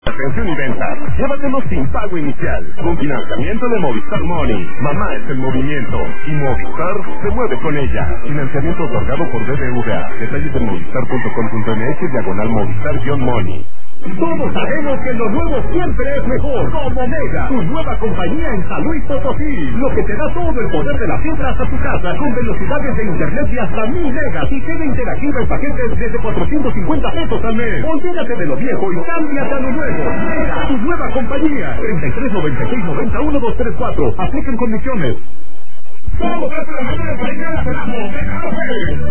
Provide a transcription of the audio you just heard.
Atención y venta. Llévatelo sin pago inicial. Con financiamiento de Movistar Money. Mamá es el movimiento. Y Movistar se mueve con ella. Financiamiento otorgado por BBVA. Detalles en movistar.com.mx/Movistar-Money. Todos sabemos que lo nuevo siempre es mejor. Como Mega, tu nueva compañía en San Luis Potosí. Lo que te da todo el poder de la fibra hasta tu casa, con velocidades de internet de hasta 1000 megas y queda interactiva en paquetes desde 450 pesos al mes. Olvídate de lo viejo y cámbiate a lo nuevo. Mega, tu nueva compañía. 33 96 91 234. Aplican condiciones. Somos